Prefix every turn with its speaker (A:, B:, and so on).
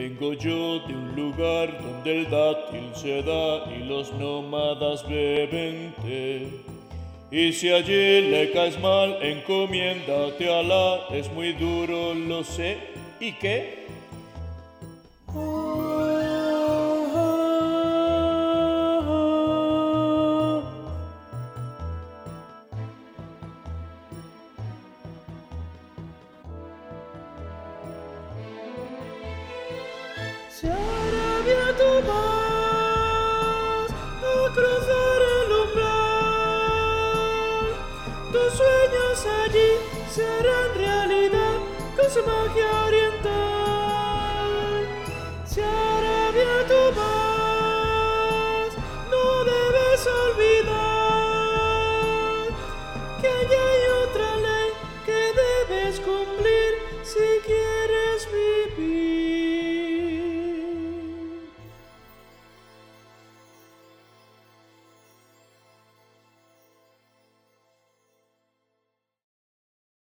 A: Vengo yo de un lugar donde el dátil se da y los nómadas beben té. Y si allí le caes mal, encomiéndate a Alá, es muy duro, lo sé. ¿Y qué?
B: Si Arabia tú vas a cruzar el umbral, tus sueños allí serán realidad con su magia